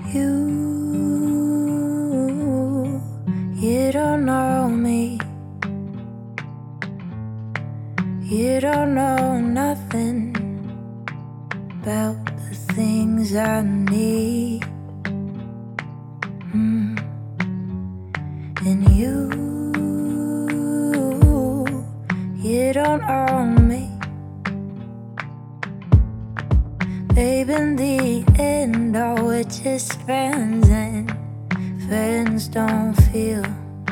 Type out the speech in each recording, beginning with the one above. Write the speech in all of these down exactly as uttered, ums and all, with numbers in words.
You, you don't know me. You don't know nothing about the things I need. Mm. And you, you don't own me. Babe, in the end, oh, we're just friends, and friends don't feel.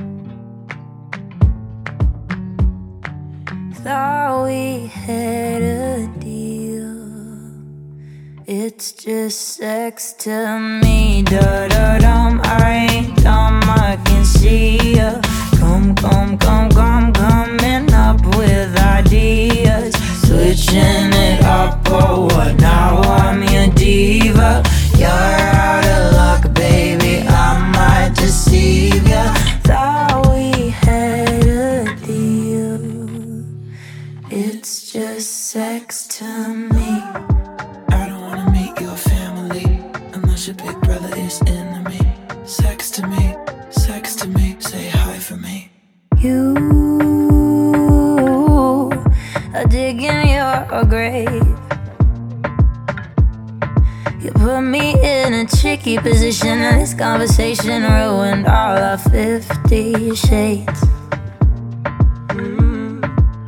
Thought we had a deal. It's just sex to me. Da da dum, I ain't dumb, I can see ya. Come, come, come, come, coming up with ideas. Switching it up, oh, what now? I'm your diva. You're out of luck, baby, I might deceive ya. Thought we had a deal. It's just sex to me. I don't wanna meet your family unless your big brother is enemy. Sex to me, sex to me, say hi for me. You are digging your grave. You put me in a tricky position, and this conversation ruined all our fifty shades. Mm.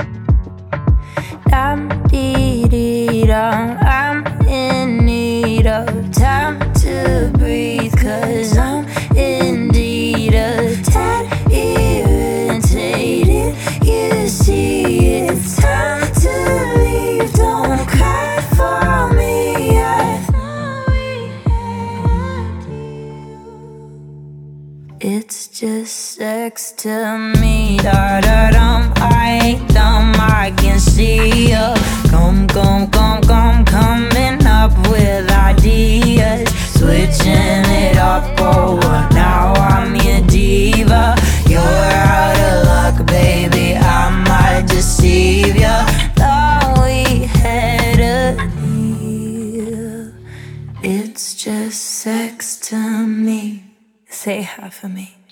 Dum dee dee dum, I'm in need of time to breathe, 'cause I'm indeed a tad irritated. You see, it's time to leave. Don't cry for me. I thought we had a deal. It's just sex to me. Da da dum, I ain't dumb, I can see ya. Come, come, come, come, coming up with ideas. Switching it up, oh, what now? I'm your diva. You're out of luck, baby, I might deceive ya. Thought we had a deal. It's just sex to me. Say hi for me.